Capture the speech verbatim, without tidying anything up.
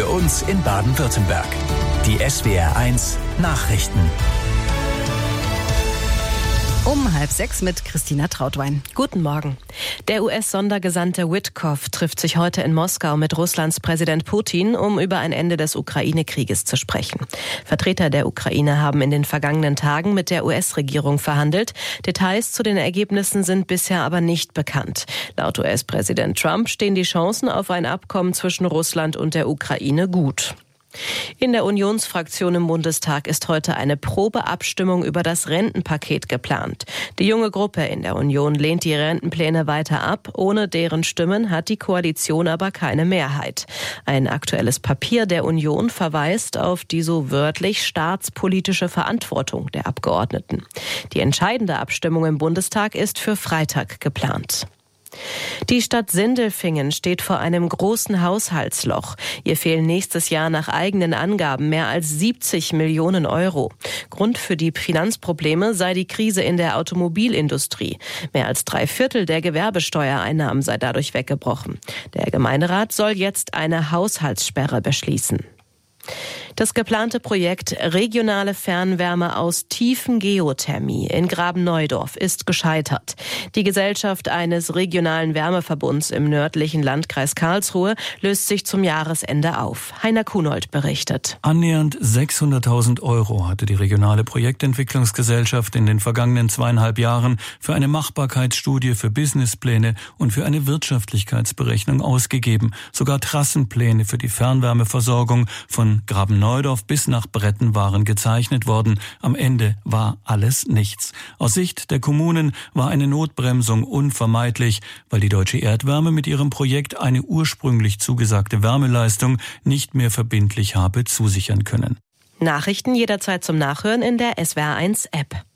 für uns in Baden-Württemberg. Die S W R eins Nachrichten. Um halb sechs mit Christina Trautwein. Guten Morgen. Der U S-Sondergesandte Witkoff trifft sich heute in Moskau mit Russlands Präsident Putin, um über ein Ende des Ukraine-Krieges zu sprechen. Vertreter der Ukraine haben in den vergangenen Tagen mit der U S-Regierung verhandelt. Details zu den Ergebnissen sind bisher aber nicht bekannt. Laut U S-Präsident Trump stehen die Chancen auf ein Abkommen zwischen Russland und der Ukraine gut. In der Unionsfraktion im Bundestag ist heute eine Probeabstimmung über das Rentenpaket geplant. Die junge Gruppe in der Union lehnt die Rentenpläne weiter ab. Ohne deren Stimmen hat die Koalition aber keine Mehrheit. Ein aktuelles Papier der Union verweist auf die so wörtlich staatspolitische Verantwortung der Abgeordneten. Die entscheidende Abstimmung im Bundestag ist für Freitag geplant. Die Stadt Sindelfingen steht vor einem großen Haushaltsloch. Ihr fehlen nächstes Jahr nach eigenen Angaben mehr als siebzig Millionen Euro. Grund für die Finanzprobleme sei die Krise in der Automobilindustrie. Mehr als drei Viertel der Gewerbesteuereinnahmen sei dadurch weggebrochen. Der Gemeinderat soll jetzt eine Haushaltssperre beschließen. Das geplante Projekt Regionale Fernwärme aus Tiefengeothermie in Graben-Neudorf ist gescheitert. Die Gesellschaft eines regionalen Wärmeverbunds im nördlichen Landkreis Karlsruhe löst sich zum Jahresende auf. Heiner Kunold berichtet. Annähernd sechshunderttausend Euro hatte die regionale Projektentwicklungsgesellschaft in den vergangenen zweieinhalb Jahren für eine Machbarkeitsstudie, für Businesspläne und für eine Wirtschaftlichkeitsberechnung ausgegeben. Sogar Trassenpläne für die Fernwärmeversorgung von Graben-Neudorf bis nach Bretten waren gezeichnet worden. Am Ende war alles nichts. Aus Sicht der Kommunen war eine Notbremsung unvermeidlich, weil die Deutsche Erdwärme mit ihrem Projekt eine ursprünglich zugesagte Wärmeleistung nicht mehr verbindlich habe zusichern können. Nachrichten jederzeit zum Nachhören in der S W R eins App.